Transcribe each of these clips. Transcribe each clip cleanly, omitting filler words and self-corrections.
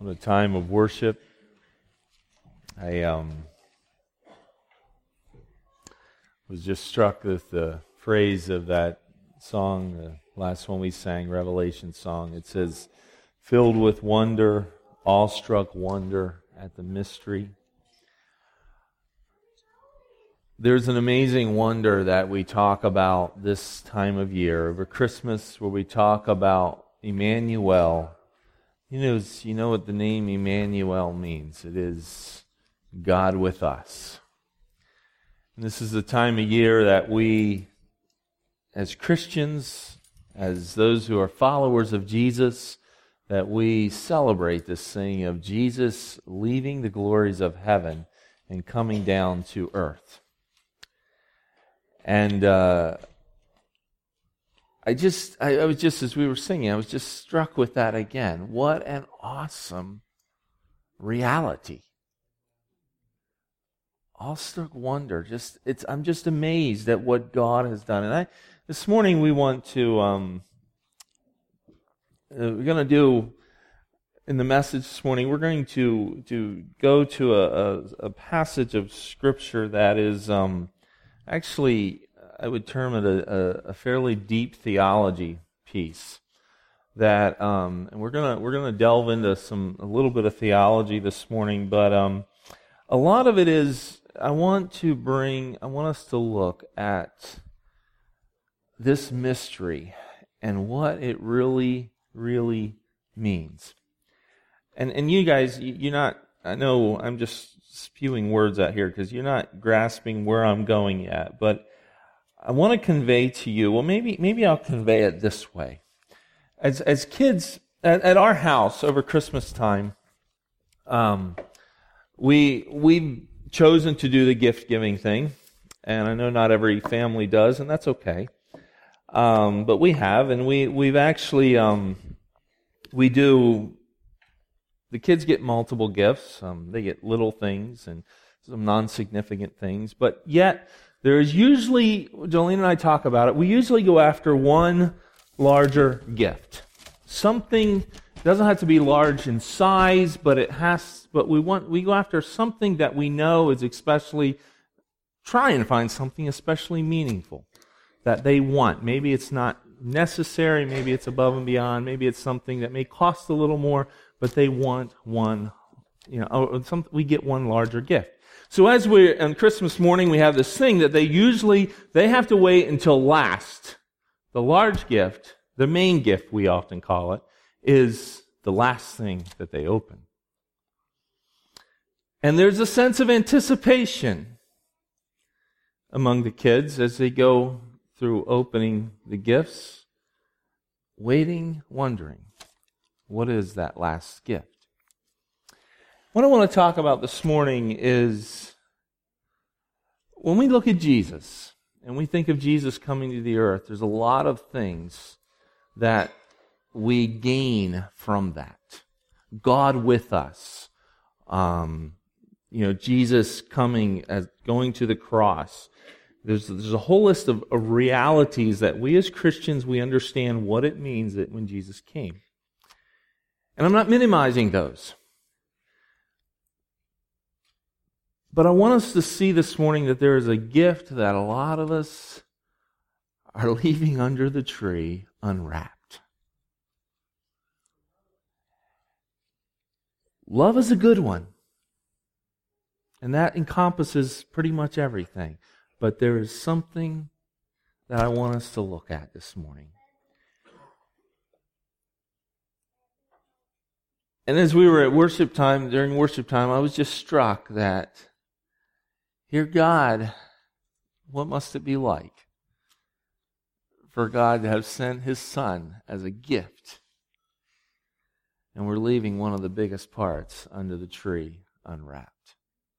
What a time of worship. I was just struck with the phrase of that song, the last one we sang, Revelation song. It says, filled with wonder, awestruck wonder at the mystery. There's an amazing wonder that we talk about this time of year, over Christmas, where we talk about Emmanuel. You know what the name Emmanuel means. It is God with us. And this is the time of year that we, as Christians, as those who are followers of Jesus, that we celebrate this thing of Jesus leaving the glories of heaven and coming down to earth. And I was just, as we were singing, I was just struck with that again. What an awesome reality. Awestruck wonder. I'm just amazed at what God has done. And this morning we want to, we're going to do, in the message this morning, we're going to go to a passage of Scripture that is actually, I would term it a fairly deep theology piece. That and we're gonna delve into a little bit of theology this morning, but a lot of it is I want us to look at this mystery and what it really, really means. And you guys, you're not. I know I'm just spewing words out here because you're not grasping where I'm going yet, but I want to convey to you, well, maybe I'll convey it this way. As kids, at our house over Christmas time, we've chosen to do the gift-giving thing, and I know not every family does, and that's okay. But we have, and we've actually, we do. The kids get multiple gifts. They get little things and some non-significant things. But yet, there is usually, Jolene and I talk about it, we usually go after one larger gift. Something, doesn't have to be large in size, but we go after something that we know is try and find something especially meaningful that they want. Maybe it's not necessary, maybe it's above and beyond, maybe it's something that may cost a little more, but they want one, we get one larger gift. So as on Christmas morning, we have this thing that they have to wait until last. The large gift, the main gift we often call it, is the last thing that they open. And there's a sense of anticipation among the kids as they go through opening the gifts, waiting, wondering, what is that last gift? What I want to talk about this morning is when we look at Jesus and we think of Jesus coming to the earth, there's a lot of things that we gain from that. God with us. Jesus coming, going to the cross. There's a whole list of realities that we as Christians, we understand what it means that when Jesus came. And I'm not minimizing those. But I want us to see this morning that there is a gift that a lot of us are leaving under the tree unwrapped. Love is a good one. And that encompasses pretty much everything. But there is something that I want us to look at this morning. And as we were at during worship time, I was just struck that, dear God, what must it be like for God to have sent His Son as a gift, and we're leaving one of the biggest parts under the tree unwrapped?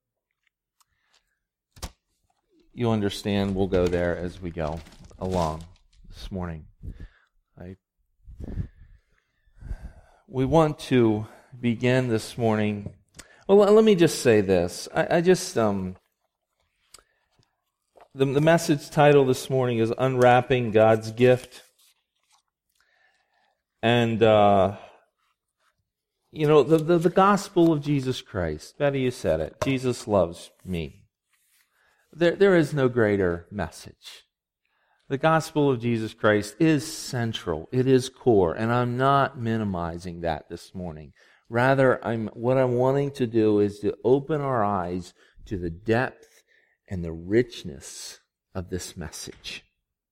You understand, we'll go there as we go along this morning. We want to begin this morning. Well, let me just say this. The message title this morning is Unwrapping God's Gift. And the gospel of Jesus Christ. Betty, you said it. Jesus loves me. There is no greater message. The gospel of Jesus Christ is central. It is core. And I'm not minimizing that this morning. Rather, what I'm wanting to do is to open our eyes to the depth and the richness of this message.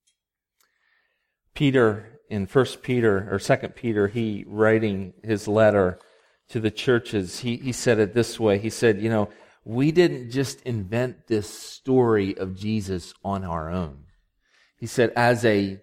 Peter, in 1 Peter or 2 Peter, he writing his letter to the churches, he said it this way. He said, we didn't just invent this story of Jesus on our own. He said, as a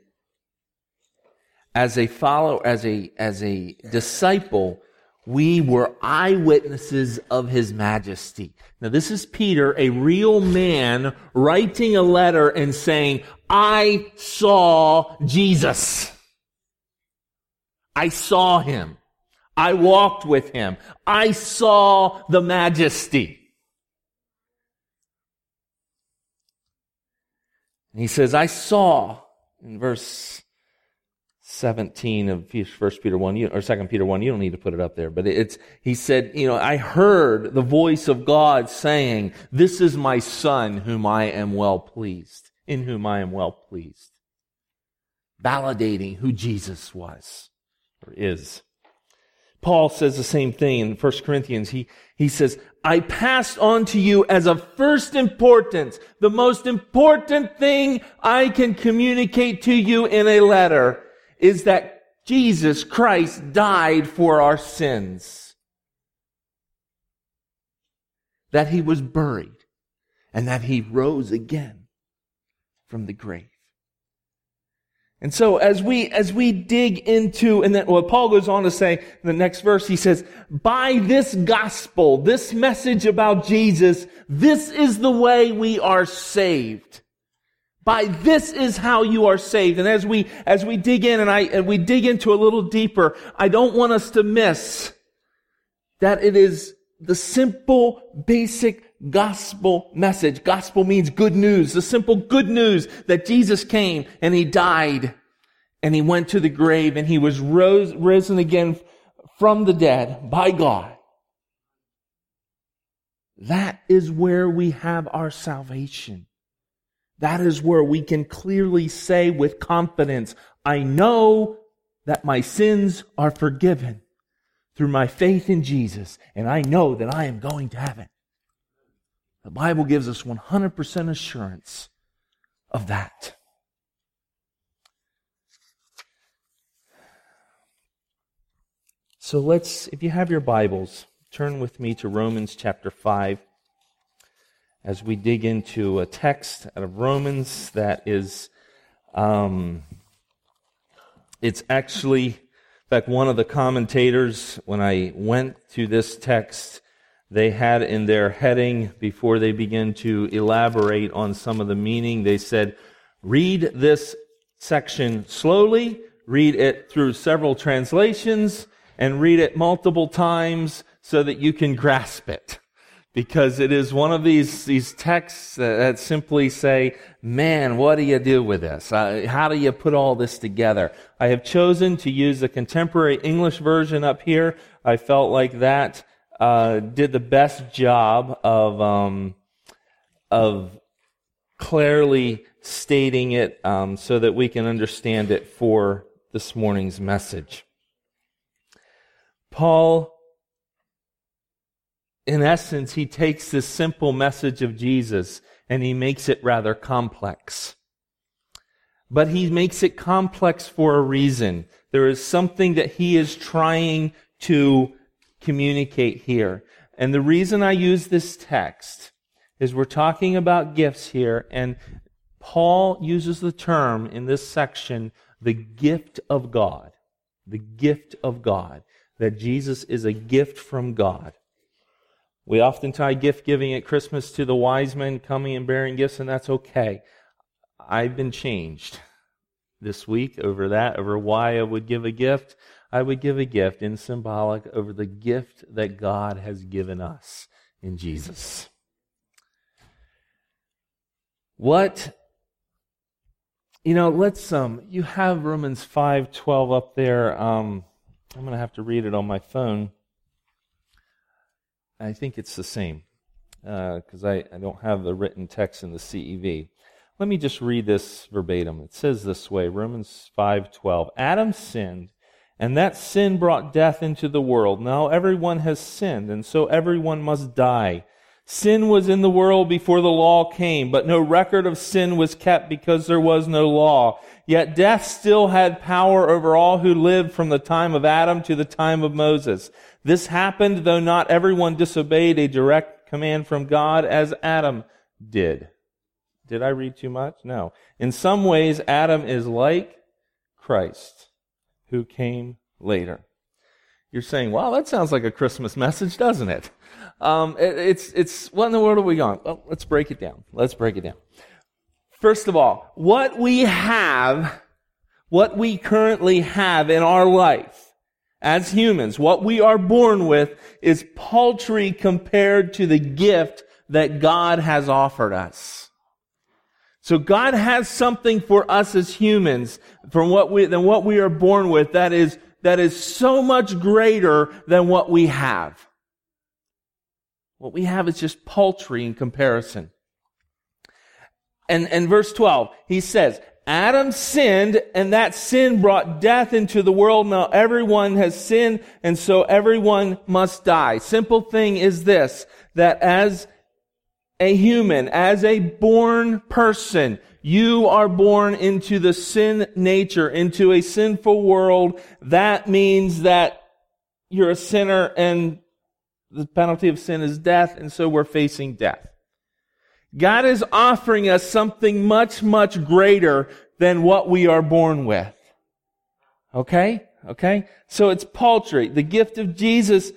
follower, as a disciple, we were eyewitnesses of His majesty. Now this is Peter, a real man, writing a letter and saying, I saw Jesus. I saw Him. I walked with Him. I saw the majesty. And he says, I saw, in verse 17 of 1 Peter 1, or 2 Peter 1, you don't need to put it up there, but he said, I heard the voice of God saying, this is my Son whom I am well pleased, in whom I am well pleased. Validating who Jesus was, or is. Paul says the same thing in 1 Corinthians. He says, I passed on to you as of first importance, the most important thing I can communicate to you in a letter is that Jesus Christ died for our sins. That He was buried and that He rose again from the grave. And so as we dig into, and then Paul goes on to say in the next verse, he says, by this gospel, this message about Jesus, this is the way we are saved. By this is how you are saved. And as we dig in and we dig into a little deeper, I don't want us to miss that it is the simple, basic gospel message. Gospel means good news. The simple good news that Jesus came and He died and He went to the grave and He was risen again from the dead by God. That is where we have our salvation. That is where we can clearly say with confidence, I know that my sins are forgiven through my faith in Jesus, and I know that I am going to heaven. The Bible gives us 100% assurance of that. So if you have your Bibles, turn with me to Romans chapter 5 as we dig into a text out of Romans that is, it's actually, in fact, one of the commentators, when I went to this text, they had in their heading, before they begin to elaborate on some of the meaning, they said, read this section slowly, read it through several translations, and read it multiple times so that you can grasp it. Because it is one of these texts that simply say, man, what do you do with this? How do you put all this together? I have chosen to use the contemporary English version up here. I felt like that did the best job of clearly stating it so that we can understand it for this morning's message. Paul, in essence, he takes this simple message of Jesus and he makes it rather complex. But he makes it complex for a reason. There is something that he is trying to communicate here. And the reason I use this text is we're talking about gifts here, and Paul uses the term in this section, the gift of God. The gift of God. That Jesus is a gift from God. We often tie gift giving at Christmas to the wise men coming and bearing gifts, and that's okay. I've been changed this week over why I would give a gift. I would give a gift in symbolic over the gift that God has given us in Jesus. Let's, you have Romans 5:12 up there. I'm going to have to read it on my phone. I think it's the same, because I don't have the written text in the CEV. Let me just read this verbatim. It says this way, Romans 5:12. Adam sinned, and that sin brought death into the world. Now everyone has sinned, and so everyone must die. Sin was in the world before the law came, but no record of sin was kept because there was no law. Yet death still had power over all who lived from the time of Adam to the time of Moses. This happened though not everyone disobeyed a direct command from God as Adam did. Did I read too much? No. In some ways, Adam is like Christ, who came later. You're saying, wow, that sounds like a Christmas message, doesn't it? It's what in the world are we going? Well, let's break it down. First of all, what we currently have in our life as humans, what we are born with, is paltry compared to the gift that God has offered us. So God has something for us as humans than what we are born with that is so much greater than what we have. What we have is just paltry in comparison. And verse 12, he says, Adam sinned, and that sin brought death into the world. Now everyone has sinned, and so everyone must die. Simple thing is this, that as a human, as a born person, you are born into the sin nature, into a sinful world. That means that you're a sinner, and the penalty of sin is death, and so we're facing death. God is offering us something much, much greater than what we are born with. Okay? So it's paltry. The gift of Jesus,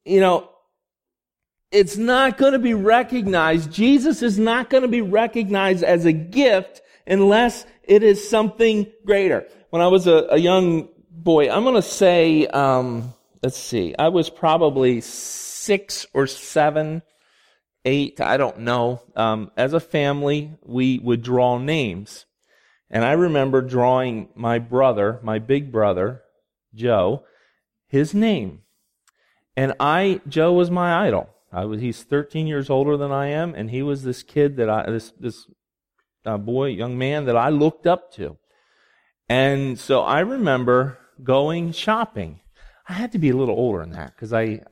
it's not going to be recognized. Jesus is not going to be recognized as a gift unless it is something greater. When I was a young boy, I'm going to say, I was probably 6 or 7, 8, I don't know. As a family, we would draw names. And I remember drawing my big brother, Joe, his name. And Joe was my idol. He's 13 years older than I am, and he was this kid this young man that I looked up to. And so I remember going shopping. I had to be a little older than that, because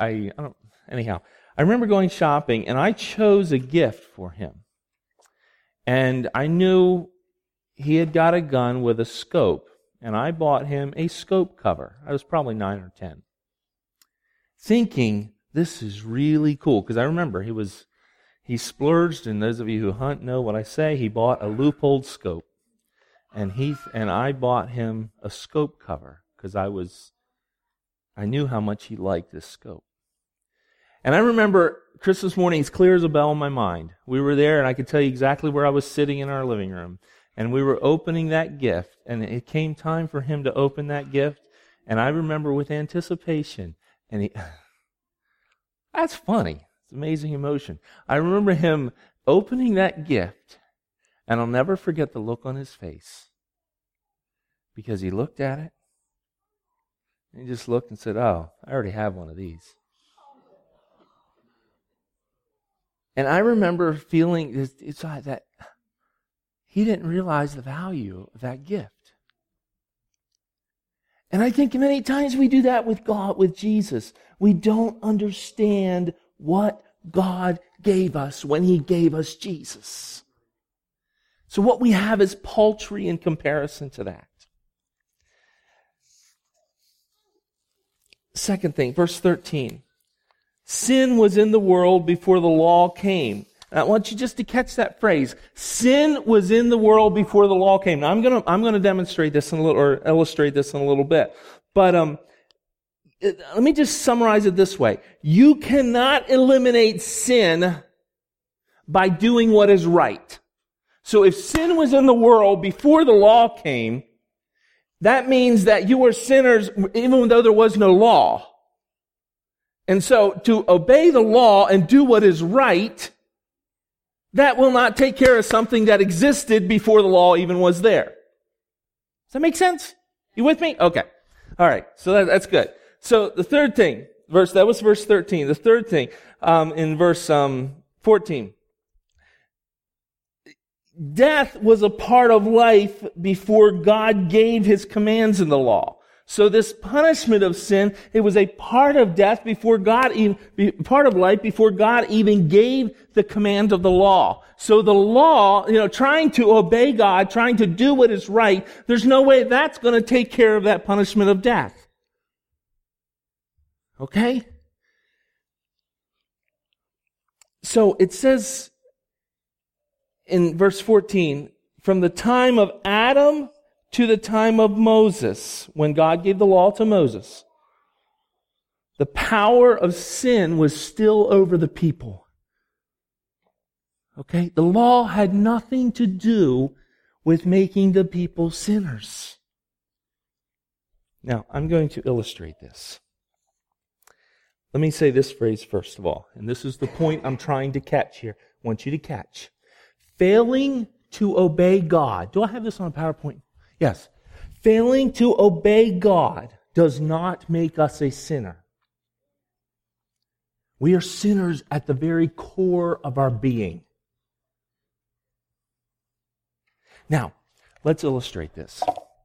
I remember going shopping, and I chose a gift for him. And I knew he had got a gun with a scope, and I bought him a scope cover. I was probably 9 or 10. Thinking, this is really cool, because I remember he splurged, and those of you who hunt know what I say, he bought a Leupold scope. And I bought him a scope cover, because I knew how much he liked this scope. And I remember Christmas morning, as clear as a bell in my mind. We were there, and I could tell you exactly where I was sitting in our living room. And we were opening that gift, and it came time for him to open that gift. And I remember with anticipation, and that's funny. It's amazing emotion. I remember him opening that gift, and I'll never forget the look on his face. Because he looked at it, and he just looked and said, oh, I already have one of these. And I remember feeling that he didn't realize the value of that gift. And I think many times we do that with God, with Jesus. We don't understand what God gave us when He gave us Jesus. So what we have is paltry in comparison to that. Second thing, verse 13. Sin was in the world before the law came. And I want you just to catch that phrase. Sin was in the world before the law came. Now I'm going to demonstrate this or illustrate this in a little bit. But let me just summarize it this way. You cannot eliminate sin by doing what is right. So if sin was in the world before the law came, that means that you were sinners even though there was no law. And so to obey the law and do what is right, that will not take care of something that existed before the law even was there. Does that make sense? You with me? Okay. All right. So that's good. So the third thing, That was verse 13. The third thing, in verse 14. Death was a part of life before God gave His commands in the law. So this punishment of sin, it was a part of death before God, part of life before God even gave the command of the law. So the law, trying to obey God, trying to do what is right, there's no way that's going to take care of that punishment of death. Okay? So it says in verse 14, from the time of Adam to the time of Moses, when God gave the law to Moses, the power of sin was still over the people. Okay? The law had nothing to do with making the people sinners. Now, I'm going to illustrate this. Let me say this phrase first of all, and this is the point I'm trying to catch here. I want you to catch. Failing to obey God. Do I have this on a PowerPoint? Yes. Failing to obey God does not make us a sinner. We are sinners at the very core of our being. Now, let's illustrate this.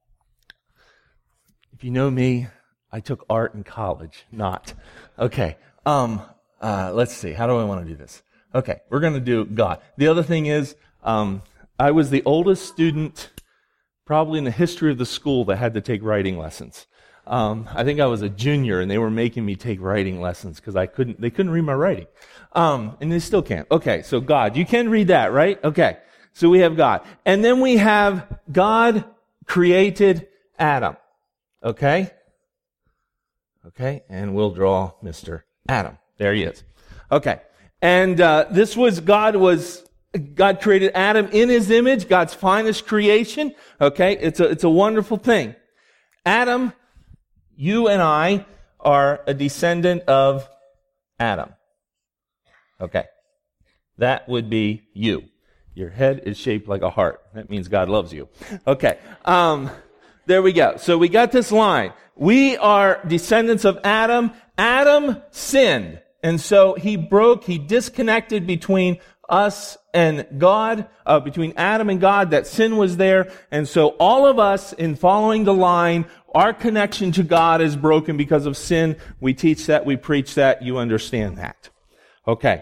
If you know me, I took art in college. Not. Okay. Let's see. How do I want to do this? Okay. We're going to do God. The other thing is, I was the oldest student probably in the history of the school that had to take writing lessons. I think I was a junior and they were making me take writing lessons because they couldn't read my writing. And they still can't. Okay. So God, you can read that, right? Okay. So we have God. And then we have God created Adam. Okay. Okay, and we'll draw Mr. Adam. There he is. Okay, and this was God created Adam in His image, God's finest creation. Okay, it's a wonderful thing. Adam, you and I are a descendant of Adam. Okay, that would be you. Your head is shaped like a heart. That means God loves you. Okay, there we go. So we got this line. We are descendants of Adam. Adam sinned. And so he disconnected between us and God, between Adam and God, that sin was there. And so all of us, in following the line, our connection to God is broken because of sin. We teach that, we preach that, you understand that. Okay.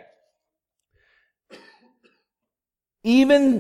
Even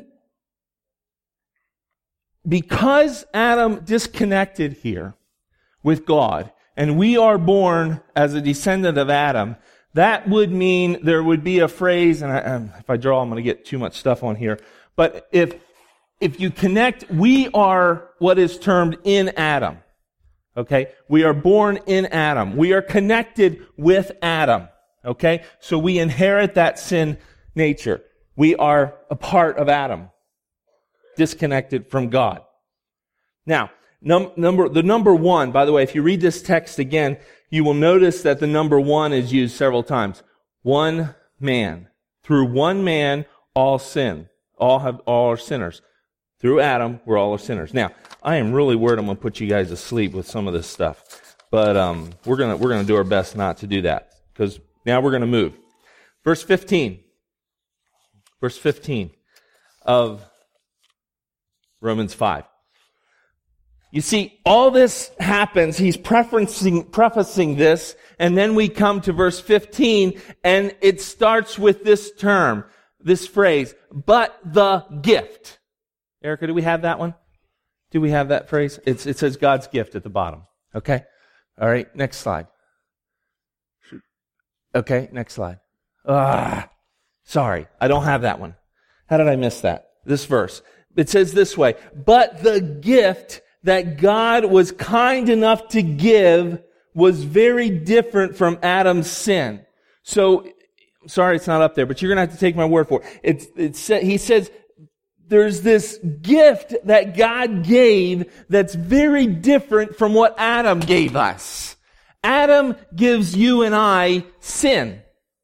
because Adam disconnected here with God, and we are born as a descendant of Adam, that would mean there would be a phrase, and if I draw, I'm going to get too much stuff on here, but if you connect, we are what is termed in Adam. Okay? We are born in Adam. We are connected with Adam. Okay? So we inherit that sin nature. We are a part of Adam, disconnected from God. Now, the number one, by the way, if you read this text again, you will notice that the number one is used several times. One man. Through one man, all sin. All are sinners. Through Adam, we're all sinners. Now, I am really worried I'm going to put you guys to sleep with some of this stuff. But we're going to do our best not to do that. Because now we're going to move. Verse 15. Verse 15 of Romans 5. You see, all this happens, he's prefacing this, and then we come to verse 15, and it starts with this term, this phrase, but the gift. Erica, do we have that one? Do we have that phrase? It says God's gift at the bottom. Okay? All right, next slide. Okay, next slide. Sorry, I don't have that one. How did I miss that? This verse. It says this way, but the gift that God was kind enough to give was very different from Adam's sin. So, sorry it's not up there, but you're going to have to take my word for it. He says, there's this gift that God gave that's very different from what Adam gave us. Adam gives you and I sin.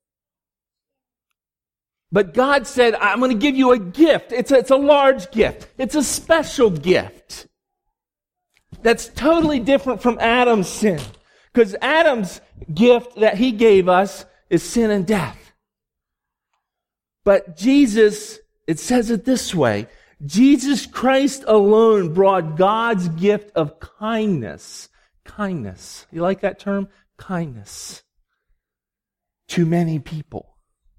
But God said, I'm going to give you a gift. It's a large gift. It's a special gift. That's totally different from Adam's sin. Because Adam's gift that he gave us is sin and death. But Jesus, it says it this way, Jesus Christ alone brought God's gift of kindness. Kindness. You like that term? Kindness. To many people.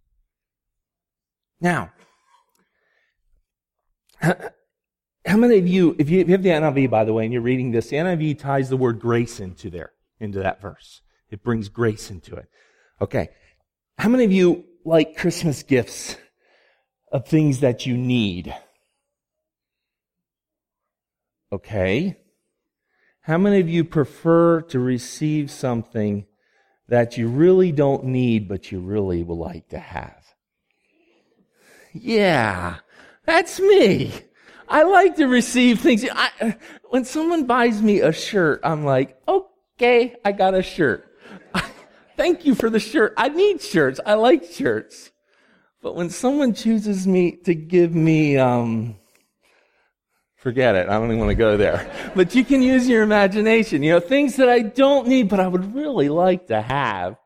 Now, how many of you, if you have the NIV, by the way, and you're reading this, the NIV ties the word grace into that verse. It brings grace into it. Okay. How many of you like Christmas gifts of things that you need? Okay. How many of you prefer to receive something that you really don't need, but you really would like to have? Yeah, that's me. I like to receive things. When someone buys me a shirt, I'm like, okay, I got a shirt. Thank you for the shirt. I need shirts. I like shirts. But when someone chooses to give me, forget it. I don't even want to go there. But you can use your imagination. Things that I don't need, but I would really like to have.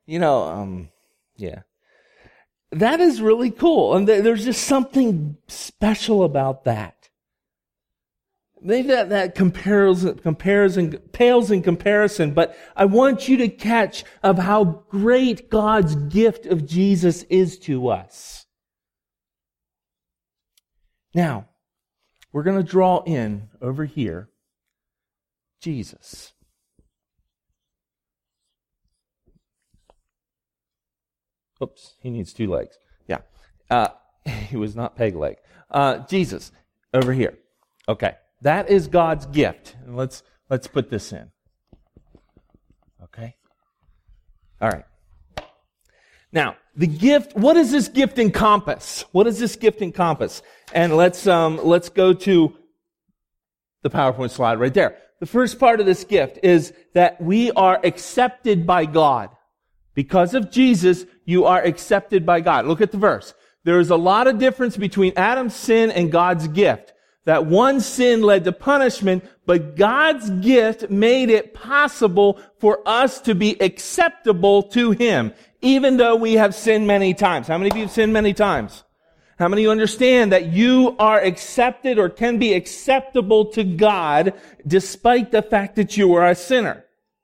Yeah. That is really cool. And there's just something special about that. Maybe that pales in comparison, but I want you to catch of how great God's gift of Jesus is to us. Now, we're going to draw in over here Jesus. Oops, he needs 2 legs. Yeah. He was not peg leg. Jesus, over here. Okay. That is God's gift. And let's put this in. Okay? All right. Now, the gift, what does this gift encompass? What does this gift encompass? And let's go to the PowerPoint slide right there. The first part of this gift is that we are accepted by God. Because of Jesus, you are accepted by God. Look at the verse. There is a lot of difference between Adam's sin and God's gift. That one sin led to punishment, but God's gift made it possible for us to be acceptable to Him, even though we have sinned many times. How many of you have sinned many times? How many of you understand that you are accepted or can be acceptable to God despite the fact that you are a sinner?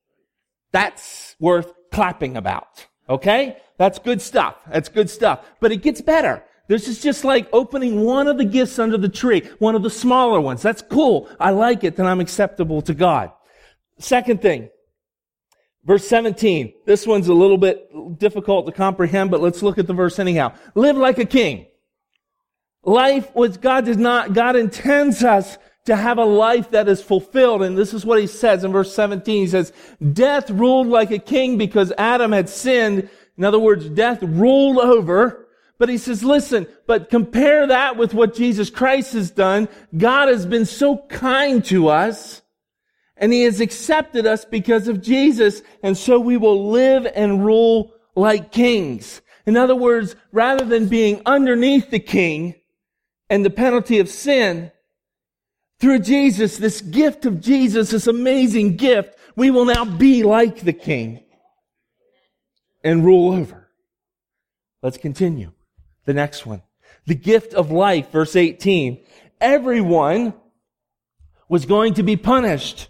That's worth clapping about. Okay? That's good stuff. That's good stuff. But it gets better. This is just like opening one of the gifts under the tree, one of the smaller ones. That's cool. I like it, then I'm acceptable to God. Second thing, verse 17. This one's a little bit difficult to comprehend, but let's look at the verse anyhow. Live like a king. Life was God intends us to have a life that is fulfilled. And this is what he says in verse 17. He says, death ruled like a king because Adam had sinned. In other words, death ruled over. But he says, listen, but compare that with what Jesus Christ has done. God has been so kind to us, and He has accepted us because of Jesus, and so we will live and rule like kings. In other words, rather than being underneath the king and the penalty of sin, through Jesus, this gift of Jesus, this amazing gift, we will now be like the king and rule over. Let's continue. The next one. The gift of life, verse 18. Everyone was going to be punished.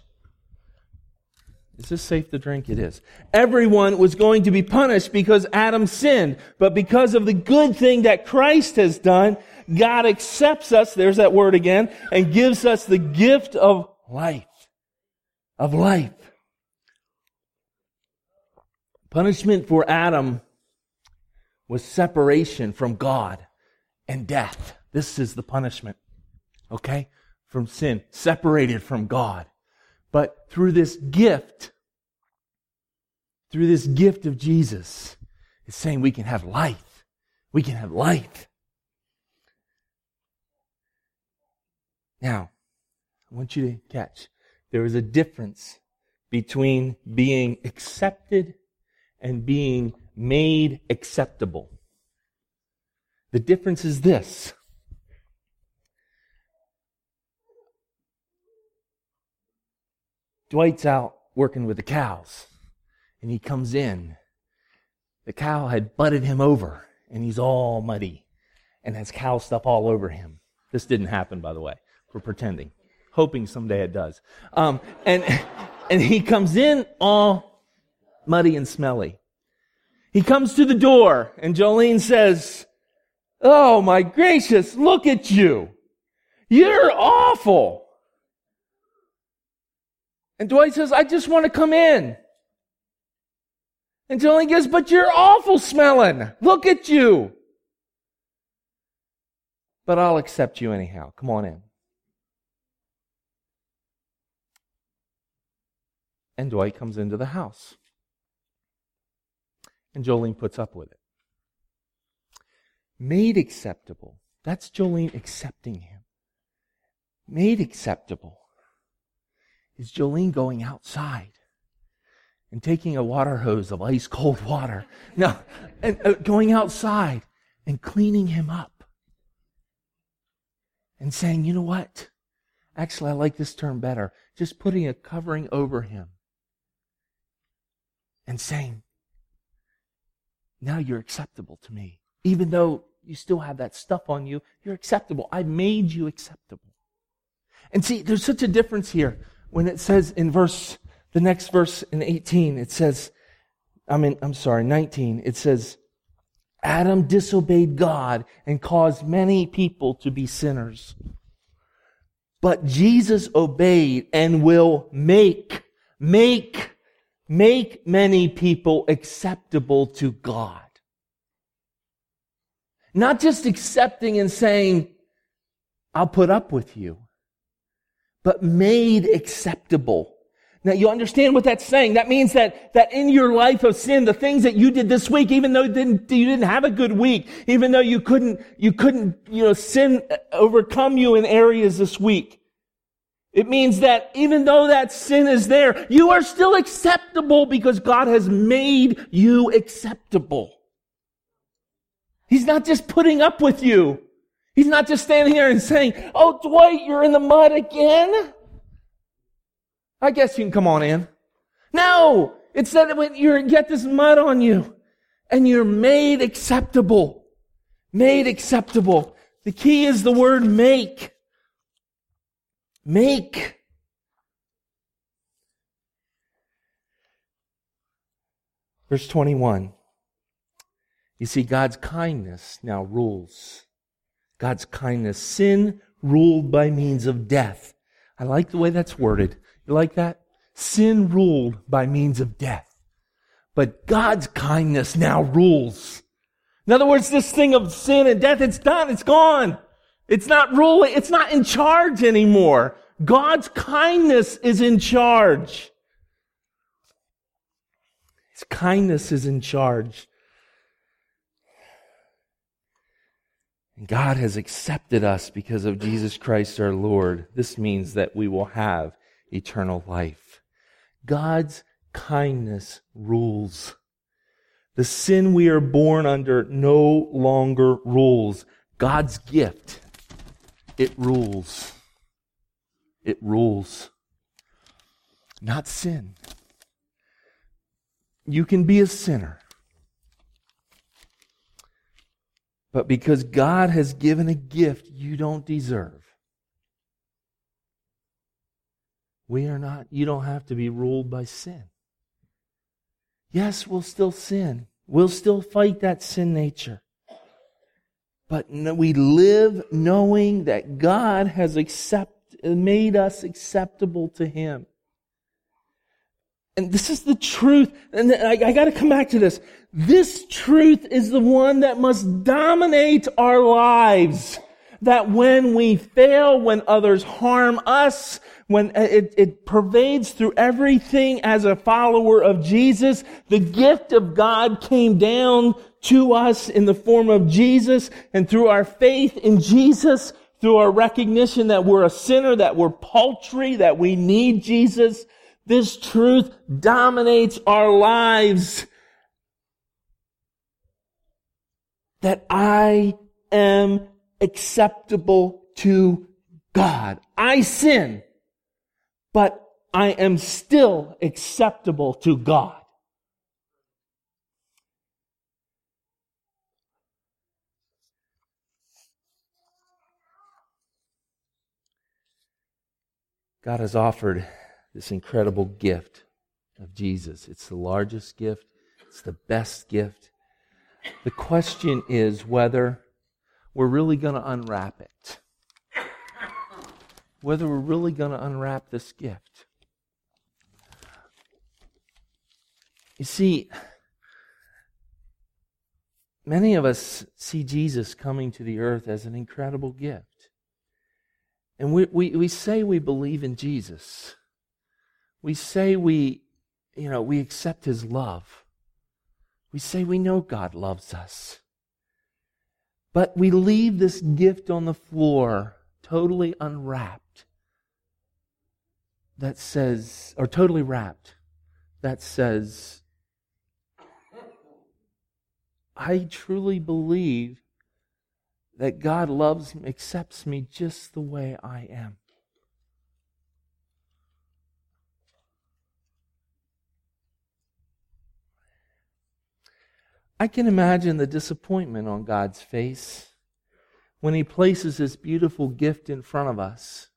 Is this safe to drink? It is. Everyone was going to be punished because Adam sinned. But because of the good thing that Christ has done, God accepts us, there's that word again, and gives us the gift of life. Of life. Punishment for Adam was separation from God and death. This is the punishment, okay? From sin, separated from God. But through this gift of Jesus, it's saying we can have life. We can have life. Now, I want you to catch, there is a difference between being accepted and being made acceptable. The difference is this. Dwight's out working with the cows. and he comes in. The cow had butted him over, and he's all muddy and has cow stuff all over him. This didn't happen, by the way. We're pretending, hoping someday it does. And he comes in all muddy and smelly. He comes to the door, and Jolene says, "Oh my gracious, look at you. You're awful." And Dwight says, "I just want to come in." And Jolene goes, "But you're awful smelling. Look at you." "But I'll accept you anyhow. Come on in." And Dwight comes into the house. And Jolene puts up with it. Made acceptable. That's Jolene accepting him. Made acceptable is Jolene going outside and taking a water hose of ice cold water. No, and going outside and cleaning him up. And saying, "You know what? Actually, I like this term better. Just putting a covering over him. And saying, now you're acceptable to me. Even though you still have that stuff on you, you're acceptable. I made you acceptable." And see, there's such a difference here when it says in the next verse in 18, it says, 19, it says, Adam disobeyed God and caused many people to be sinners. But Jesus obeyed and will make many people acceptable to God. Not just accepting and saying, "I'll put up with you," but made acceptable. Now, you understand what that's saying? That means that in your life of sin, the things that you did this week, even though you didn't have a good week, even though you couldn't, sin overcome you in areas this week. It means that even though that sin is there, you are still acceptable because God has made you acceptable. He's not just putting up with you. He's not just standing there and saying, "Oh, Dwight, you're in the mud again? I guess you can come on in." No! It's that when you get this mud on you and you're made acceptable. Made acceptable. The key is the word make. Make. Verse 21. You see, God's kindness now rules. God's kindness. Sin ruled by means of death. I like the way that's worded. You like that? Sin ruled by means of death. But God's kindness now rules. In other words, this thing of sin and death, it's done. It's gone. It's not ruling. It's not in charge anymore. God's kindness is in charge. His kindness is in charge. And God has accepted us because of Jesus Christ our Lord. This means that we will have eternal life. God's kindness rules. The sin we are born under no longer rules. God's gift, it rules. It rules. Not sin. You can be a sinner. But because God has given a gift you don't deserve, you don't have to be ruled by sin. Yes, we'll still sin. We'll still fight that sin nature. But we live knowing that God has made us acceptable to Him. And this is the truth. And I got to come back to this. This truth is the one that must dominate our lives. That when we fail, when others harm us, when it pervades through everything as a follower of Jesus, the gift of God came down to us in the form of Jesus, and through our faith in Jesus, through our recognition that we're a sinner, that we're paltry, that we need Jesus, this truth dominates our lives. That I am acceptable to God. I sin, but I am still acceptable to God. God has offered this incredible gift of Jesus. It's the largest gift. It's the best gift. The question is whether we're really going to unwrap it. Whether we're really going to unwrap this gift. You see, many of us see Jesus coming to the earth as an incredible gift. And we say we believe in Jesus. We say we accept His love. We say we know God loves us. But we leave this gift on the floor totally unwrapped. That says, or totally wrapped. That says, I truly believe that God loves me, accepts me just the way I am. I can imagine the disappointment on God's face when He places this beautiful gift in front of us,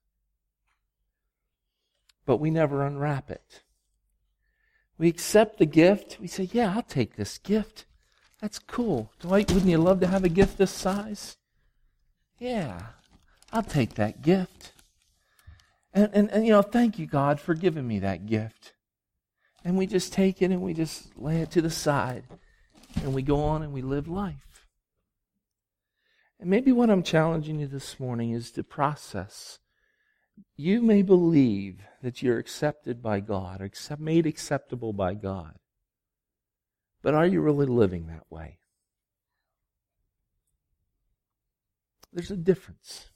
but we never unwrap it. We accept the gift. We say, yeah, I'll take this gift. That's cool. Wouldn't you love to have a gift this size? Yeah, I'll take that gift. And thank you, God, for giving me that gift. And we just take it and we just lay it to the side. And we go on and we live life. And maybe what I'm challenging you this morning is to process. You may believe that you're accepted by God, or made acceptable by God. But are you really living that way? There's a difference.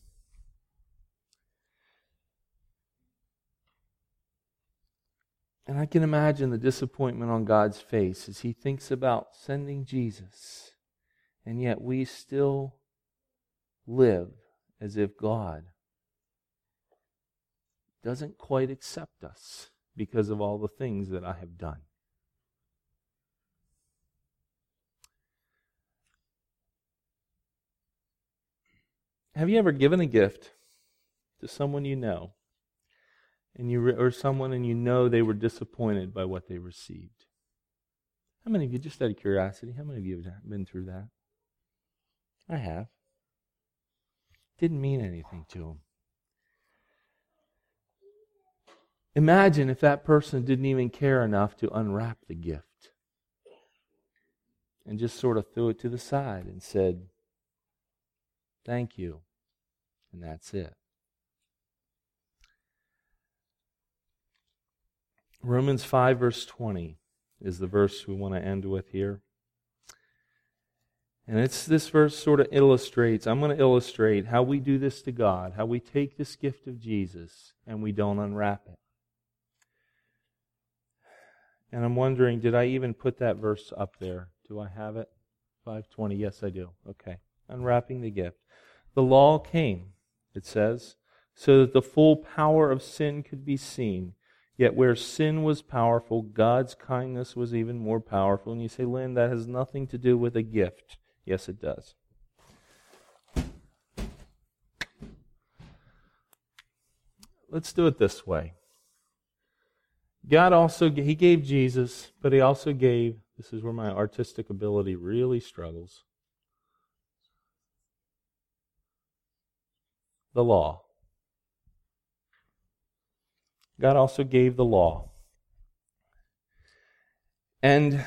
And I can imagine the disappointment on God's face as He thinks about sending Jesus, and yet we still live as if God doesn't quite accept us because of all the things that I have done. Have you ever given a gift to someone you know, or someone and you know they were disappointed by what they received? How many of you, just out of curiosity, how many of you have been through that? I have. Didn't mean anything to them. Imagine if that person didn't even care enough to unwrap the gift and just sort of threw it to the side and said, thank you, and that's it. Romans 5 verse 20 is the verse we want to end with here. And this verse sort of illustrates, I'm going to illustrate how we do this to God, how we take this gift of Jesus and we don't unwrap it. And I'm wondering, did I even put that verse up there? Do I have it? 5:20, yes I do. Okay. Unwrapping the gift. The law came, it says, so that the full power of sin could be seen. Yet where sin was powerful, God's kindness was even more powerful. And you say, Lynn, that has nothing to do with a gift. Yes, it does. Let's do it this way. God also, He gave Jesus, but He also gave, this is where my artistic ability really struggles, the law. God also gave the law. And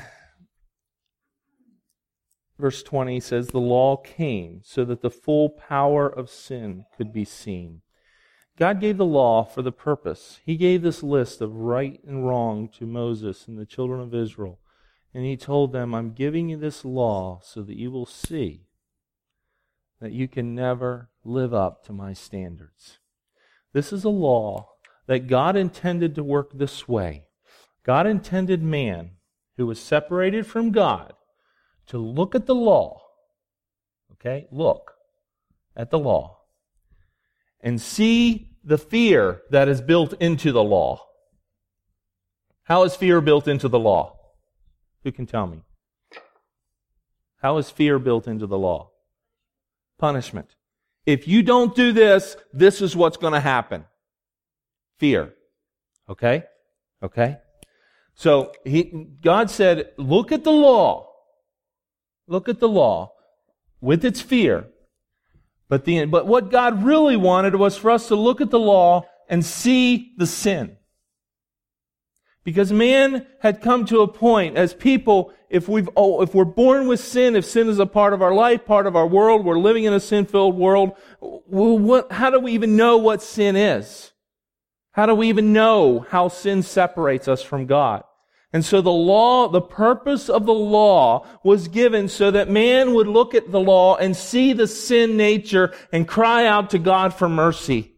verse 20 says, the law came so that the full power of sin could be seen. God gave the law for the purpose. He gave this list of right and wrong to Moses and the children of Israel. And He told them, I'm giving you this law so that you will see that you can never live up to my standards. This is a law that God intended to work this way. God intended man, who was separated from God, to look at the law. Okay? Look at the law. And see the fear that is built into the law. How is fear built into the law? Who can tell me? How is fear built into the law? Punishment. If you don't do this, this is what's going to happen. Fear. Okay? Okay? So God said, look at the law. Look at the law with its fear. But what God really wanted was for us to look at the law and see the sin. Because man had come to a point as people, if we're born with sin, if sin is a part of our life, part of our world, we're living in a sin-filled world, how do we even know what sin is? How do we even know how sin separates us from God? And so the purpose of the law was given so that man would look at the law and see the sin nature and cry out to God for mercy.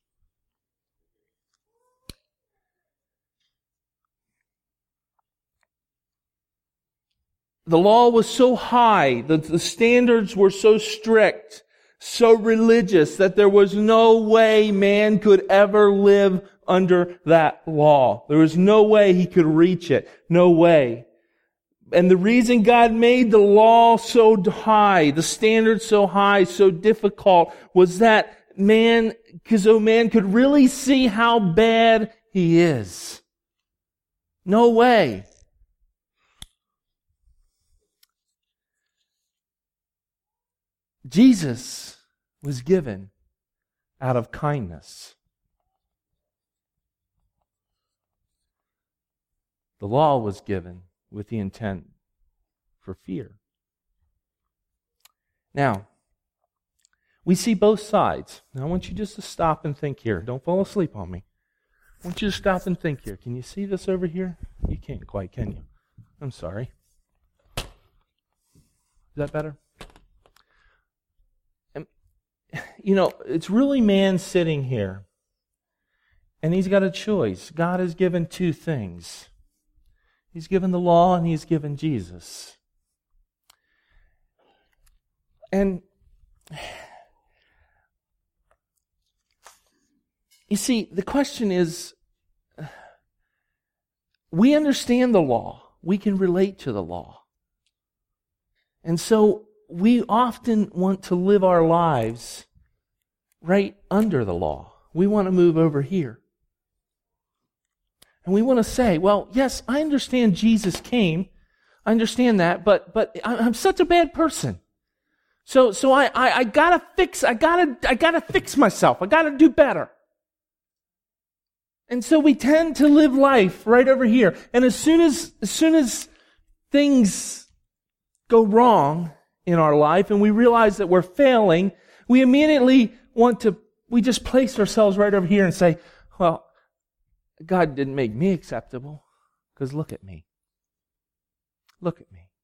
The law was so high, the standards were so strict, so religious, that there was no way man could ever live under that law. There was no way he could reach it. No way. And the reason God made the law so high, the standards so high, so difficult, was that man could really see how bad he is. No way. Jesus was given out of kindness. The law was given with the intent for fear. Now, we see both sides. Now, I want you just to stop and think here. Don't fall asleep on me. I want you to stop and think here. Can you see this over here? You can't quite, can you? I'm sorry. Is that better? It's really man sitting here, and he's got a choice. God has given two things. He's given the law, and He's given Jesus. And you see, the question is, we understand the law. We can relate to the law. And so we often want to live our lives right under the law. We want to move over here. And we want to say, well, yes, I understand Jesus came. I understand that, but I'm such a bad person. So I gotta fix myself. I gotta do better. And so we tend to live life right over here. And as soon as things go wrong in our life and we realize that we're failing, we immediately we just place ourselves right over here and say, well, God didn't make me acceptable, because look at me. Look at me.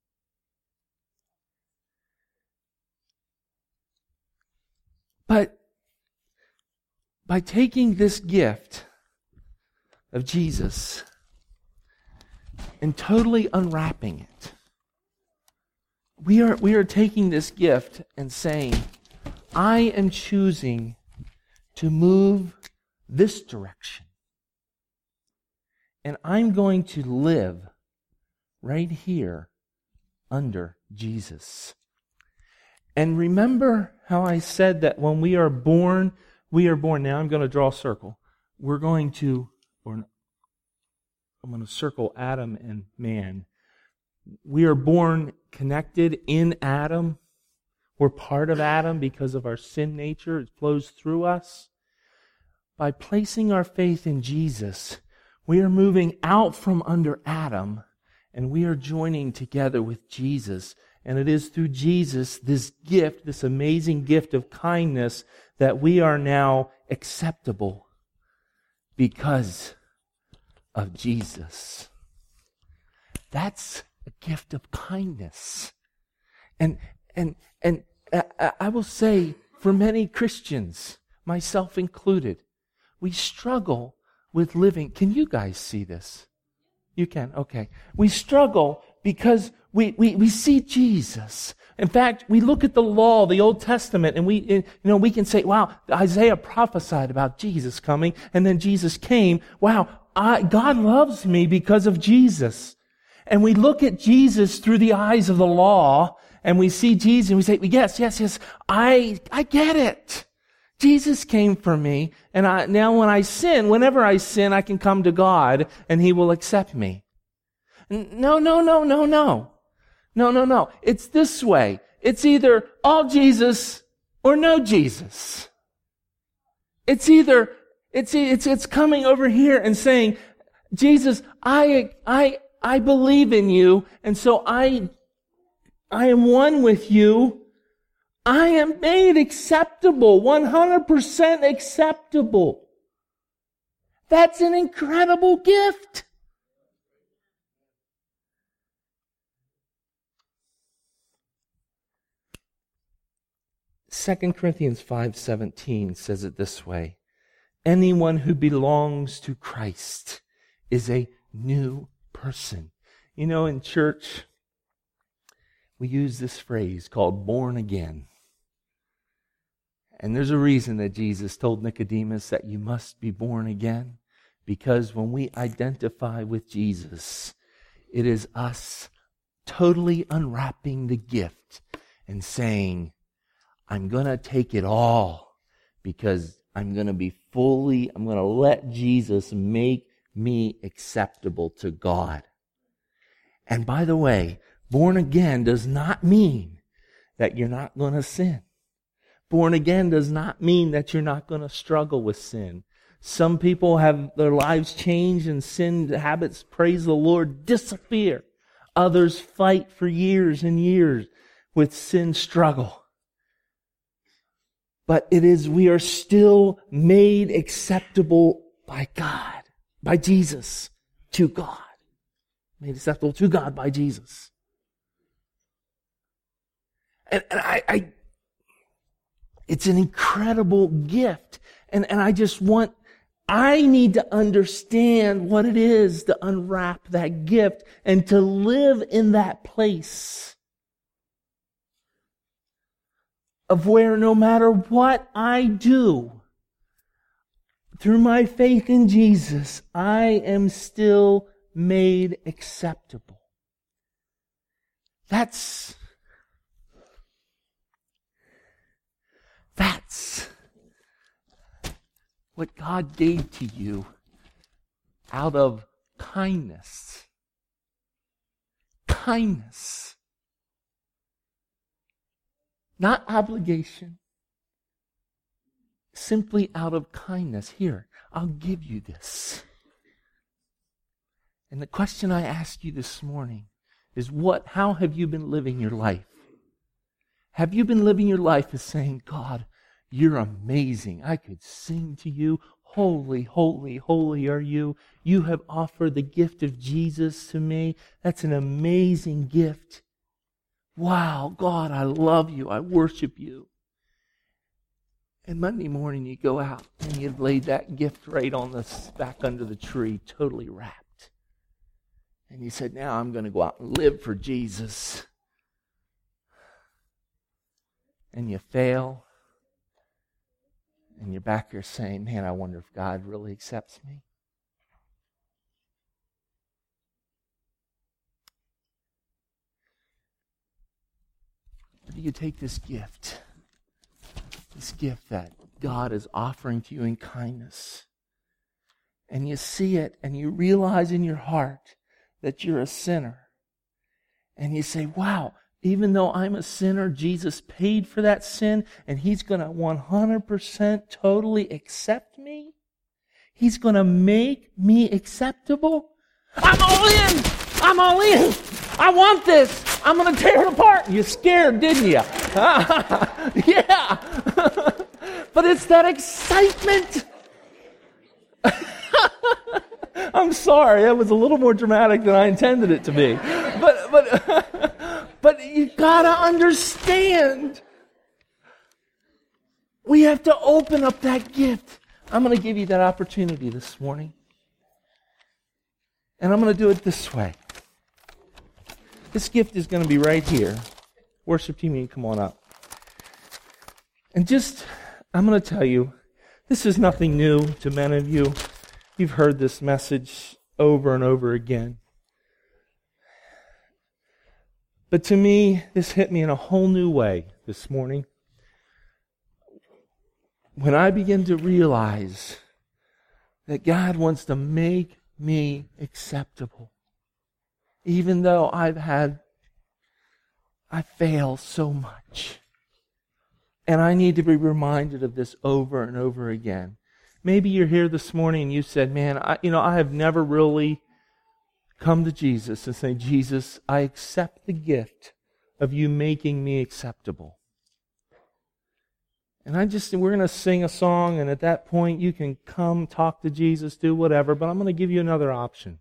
But by taking this gift of Jesus and totally unwrapping it, we are taking this gift and saying, I am choosing to move this direction. And I'm going to live right here under Jesus. And remember how I said that when we are born. Now I'm going to draw a circle. I'm going to circle Adam and man. We are born connected in Adam. We're part of Adam because of our sin nature. It flows through us. By placing our faith in Jesus, we are moving out from under Adam, and we are joining together with Jesus. And it is through Jesus, this gift, this amazing gift of kindness, that we are now acceptable because of Jesus. That's a gift of kindness. And I will say, for many Christians, myself included, we struggle with living. Can you guys see this? You can? Okay. We struggle because we see Jesus. In fact, we look at the law, the Old Testament, and we can say, wow, Isaiah prophesied about Jesus coming, and then Jesus came. Wow, God loves me because of Jesus. And we look at Jesus through the eyes of the law, and we see Jesus, and we say, yes, I get it. Jesus came for me, and now whenever I sin, I can come to God, and He will accept me. No. No. It's this way. It's either all Jesus or no Jesus. It's coming over here and saying, Jesus, I believe in you, and so I am one with you. I am made acceptable, 100% acceptable. That's an incredible gift. Second Corinthians 5:17 says it this way: anyone who belongs to Christ is a new person. You know, in church, we use this phrase called born again. And there's a reason that Jesus told Nicodemus that you must be born again. Because when we identify with Jesus, it is us totally unwrapping the gift and saying, I'm going to take it all because I'm going to let Jesus make me acceptable to God. And by the way, born again does not mean that you're not going to sin. Born again does not mean that you're not going to struggle with sin. Some people have their lives changed and sin habits, praise the Lord, disappear. Others fight for years and years with sin struggle. But we are still made acceptable by God, by Jesus, to God. Made acceptable to God by Jesus. And it's an incredible gift. And I need to understand what it is to unwrap that gift and to live in that place of where no matter what I do, through my faith in Jesus, I am still made acceptable. That's what God gave to you out of kindness. Kindness. Not obligation. Simply out of kindness. Here, I'll give you this. And the question I ask you this morning is how have you been living your life? Have you been living your life as saying, God, you're amazing. I could sing to you. Holy, holy, holy are you. You have offered the gift of Jesus to me. That's an amazing gift. Wow, God, I love you. I worship you. And Monday morning you go out and you've laid that gift right back under the tree, totally wrapped. And you said, now I'm going to go out and live for Jesus. And you fail. And you're back here saying, man, I wonder if God really accepts me. Or do you take this gift that God is offering to you in kindness, and you see it and you realize in your heart that you're a sinner, and you say, wow, even though I'm a sinner, Jesus paid for that sin, and He's going to 100% totally accept me? He's going to make me acceptable? I'm all in! I'm all in! I want this! I'm going to tear it apart! You scared, didn't you? Yeah! But it's that excitement! I'm sorry, that was a little more dramatic than I intended it to be. But you gotta understand. We have to open up that gift. I'm going to give you that opportunity this morning. And I'm going to do it this way. This gift is going to be right here. Worship team, you can come on up. And I'm going to tell you, this is nothing new to many of you. You've heard this message over and over again. But to me, this hit me in a whole new way this morning. when I begin to realize that God wants to make me acceptable, even though I fail so much. And I need to be reminded of this over and over again. Maybe you're here this morning and you said, man, I have never really come to Jesus and say, Jesus, I accept the gift of you making me acceptable. And we're going to sing a song, and at that point you can come, talk to Jesus, do whatever, but I'm going to give you another option.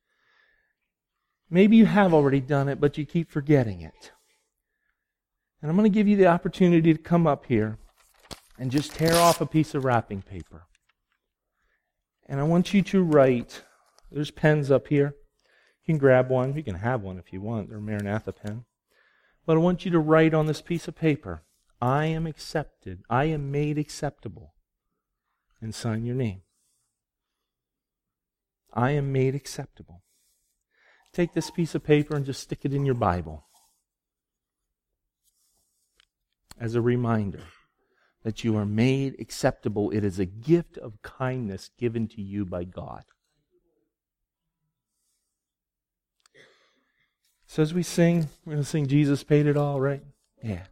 Maybe you have already done it, but you keep forgetting it. And I'm going to give you the opportunity to come up here and just tear off a piece of wrapping paper. And I want you to write, there's pens up here. You can grab one. You can have one if you want. They're a Maranatha pen. But I want you to write on this piece of paper, I am accepted. I am made acceptable. And sign your name. I am made acceptable. Take this piece of paper and just stick it in your Bible as a reminder that you are made acceptable. It is a gift of kindness given to you by God. So as we sing, we're going to sing Jesus Paid It All, right? Yeah.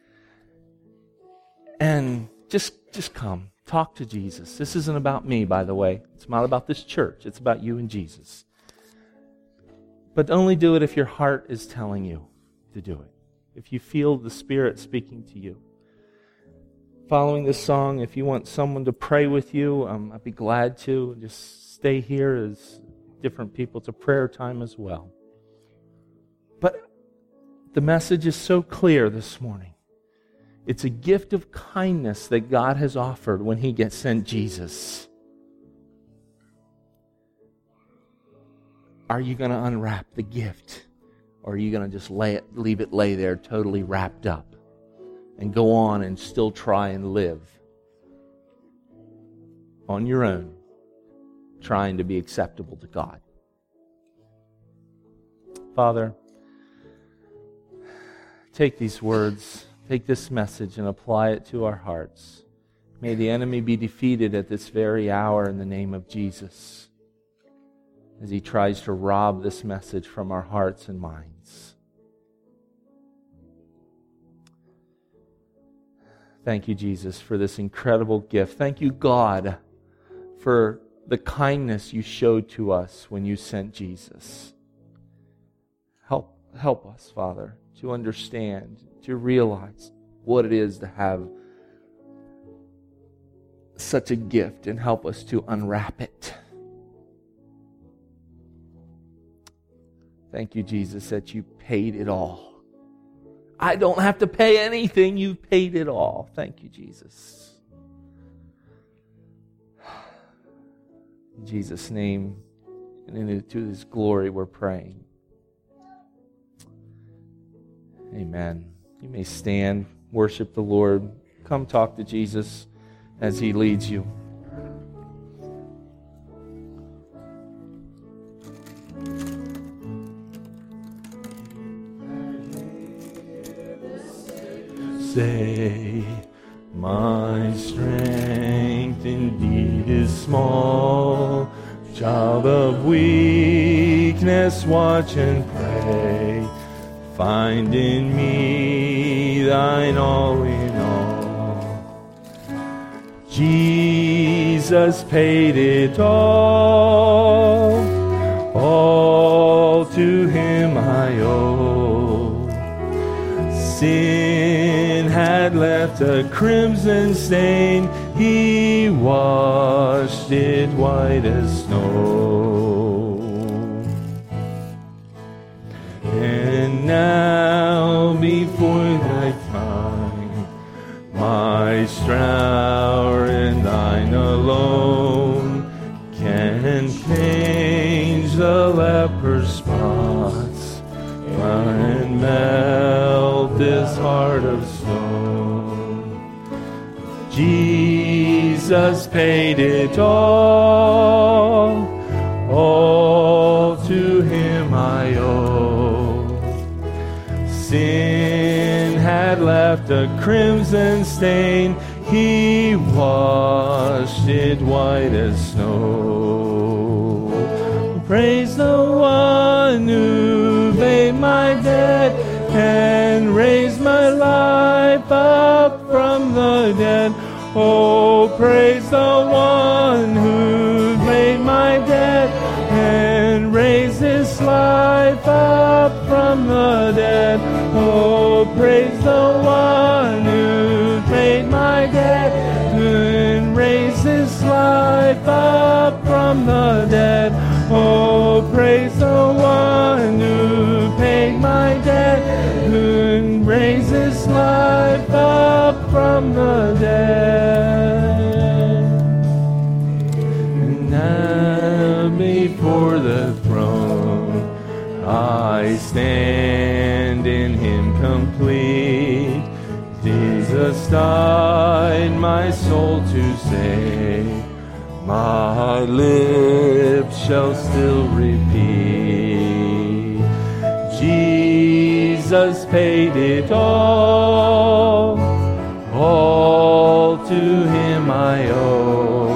And just come. Talk to Jesus. This isn't about me, by the way. It's not about this church. It's about you and Jesus. But only do it if your heart is telling you to do it. If you feel the Spirit speaking to you. Following this song, if you want someone to pray with you, I'd be glad to. Just stay here as different people. It's a prayer time as well. But the message is so clear this morning. It's a gift of kindness that God has offered when He sent Jesus. Are you going to unwrap the gift? Or are you going to just leave it lay there totally wrapped up and go on and still try and live on your own, trying to be acceptable to God? Father, take these words, take this message and apply it to our hearts. May the enemy be defeated at this very hour in the name of Jesus, as he tries to rob this message from our hearts and minds. Thank you, Jesus, for this incredible gift. Thank you, God, for the kindness you showed to us when you sent Jesus. Help us, Father, to understand, to realize what it is to have such a gift, and help us to unwrap it. Thank you, Jesus, that you paid it all. I don't have to pay anything. You've paid it all. Thank you, Jesus. In Jesus' name and into His glory we're praying. Amen. You may stand, worship the Lord. Come talk to Jesus as He leads you. Say, my strength indeed is small. Child of weakness, watch and pray. Find in me thine all in all. Jesus paid it all to Him I owe. Sin had left a crimson stain, He washed it white as snow. And now before thy time, my Stroud and thine alone can change the leper's spots and melt this heart of stone. Jesus paid it all to Him I owe. Sin had left a crimson stain, He washed it white as snow. Praise the one who made my dead and raised my life up from the dead. Oh, praise the one who made my dead and raised his life up from the dead. Oh, praise the one who made my dead and raised his life up from the dead. Oh, praise the one who paid my debt and raised his life up from the dead. And now before the throne I stand in Him complete. Jesus died my soul to save. My lips shall still repeat, Jesus paid it all to Him I owe.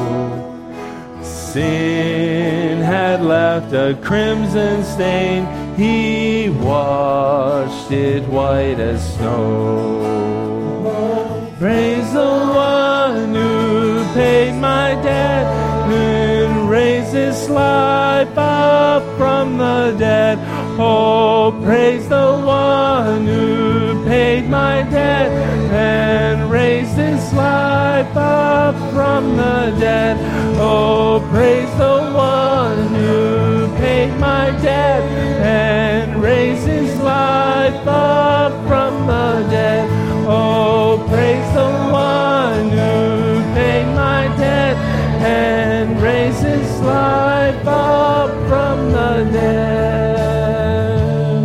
Sin had left a crimson stain, He washed it white as snow. Praise the one who paid my debt and raised his life up from the dead. Oh, praise the one who paid my debt and raised his life up from the dead. Oh, praise the one who paid my debt and raised his life up from the dead. Oh, praise the one who paid my debt and raised his life up from the dead.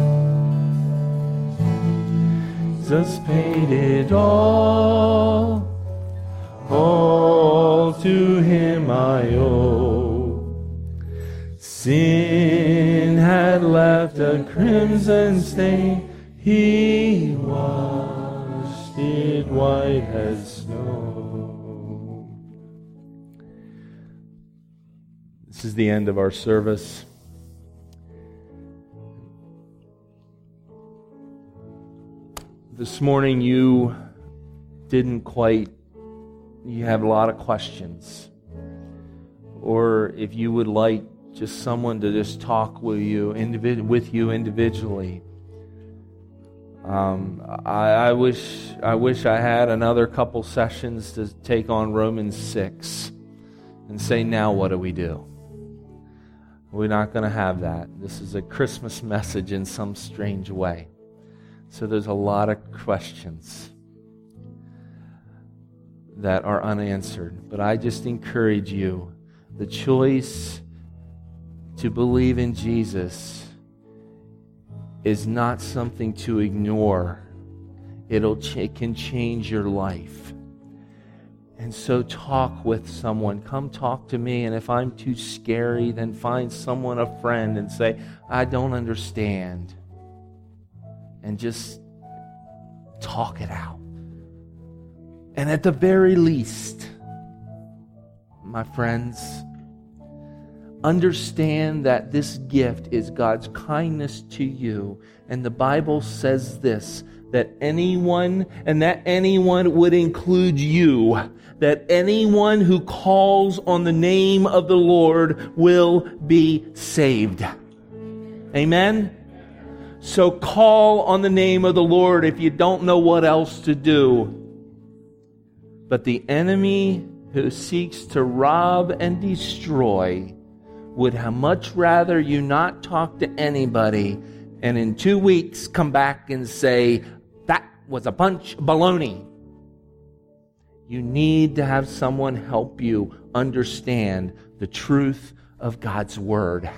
Jesus paid it all to Him I owe. Sin had left a crimson stain, He washed it white as snow. This is the end of our service. This morning you have a lot of questions. Or if you would like just someone to just talk with you individually. I wish I had another couple sessions to take on Romans 6 and say, now what do we do? We're not going to have that. This is a Christmas message in some strange way. So there's a lot of questions that are unanswered. But I just encourage you, the choice to believe in Jesus is not something to ignore. It can change your life. And so talk with someone. Come talk to me. And if I'm too scary, then find someone, a friend, and say, I don't understand. And just talk it out. And at the very least, my friends, understand that this gift is God's kindness to you. And the Bible says this, that anyone would include you, that anyone who calls on the name of the Lord will be saved. Amen? So call on the name of the Lord if you don't know what else to do. But the enemy who seeks to rob and destroy would much rather you not talk to anybody and in 2 weeks come back and say, that was a bunch of baloney. You need to have someone help you understand the truth of God's Word.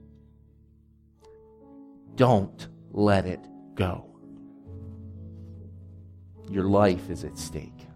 Don't let it go. Your life is at stake.